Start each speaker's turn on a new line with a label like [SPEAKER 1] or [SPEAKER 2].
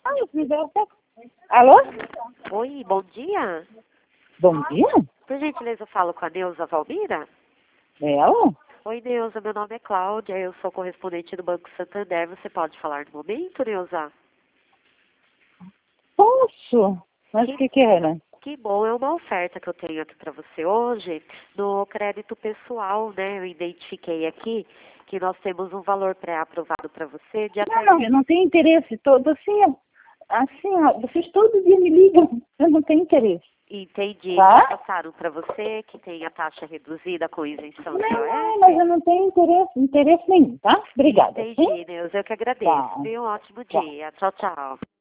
[SPEAKER 1] Ai, me deu até... Alô?
[SPEAKER 2] Oi, bom dia.
[SPEAKER 1] Bom dia?
[SPEAKER 2] Por gentileza, eu falo com a Neuza Valmira?
[SPEAKER 1] É ela?
[SPEAKER 2] Oi, Neuza, meu nome é Cláudia, eu sou correspondente do Banco Santander. Você pode falar no momento, Neuza?
[SPEAKER 1] Posso? Mas o
[SPEAKER 2] Que,
[SPEAKER 1] que era?
[SPEAKER 2] que bom, é uma oferta que eu tenho aqui para você hoje no crédito pessoal, né? Eu identifiquei aqui que nós temos um valor pré-aprovado para você de até...
[SPEAKER 1] Não, eu não tenho interesse todo. Ó, vocês todo dia me ligam. Eu não tenho interesse.
[SPEAKER 2] Entendi. Já
[SPEAKER 1] Tá?
[SPEAKER 2] passaram para você que tem a taxa reduzida com isenção de
[SPEAKER 1] Não, mas
[SPEAKER 2] IOF?
[SPEAKER 1] eu não tenho interesse nenhum, tá? Obrigada. Sim?
[SPEAKER 2] Entendi, Neuza. Eu que agradeço.
[SPEAKER 1] Tá.
[SPEAKER 2] Tenha um ótimo
[SPEAKER 1] Tchau.
[SPEAKER 2] dia. Tchau, tchau.